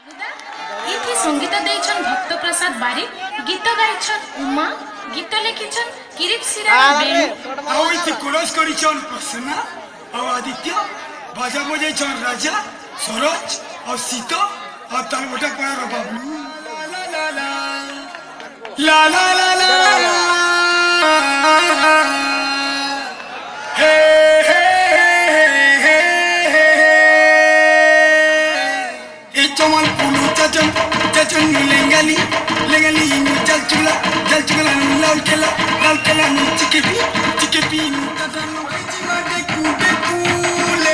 इथि संगीत देइछन भक्त प्रसाद बारी, गीत गाइछन उमा, गीत लिखिछन किरीट सिरा बेणु। आउ इथि कोरस करिछन प्रसन्ना और आदित्य, बाजा बजाइछन राजा सरोज और सीता और तालबटा पर बाबलू। ला ला ला ला ला हे हे हे हे ए चमन पुलु चचन चचन लेंगाली लेंगाली जल चुला लाल केला चिके पी तदन जीवा देखू ले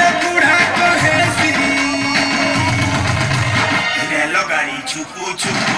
chupu chupu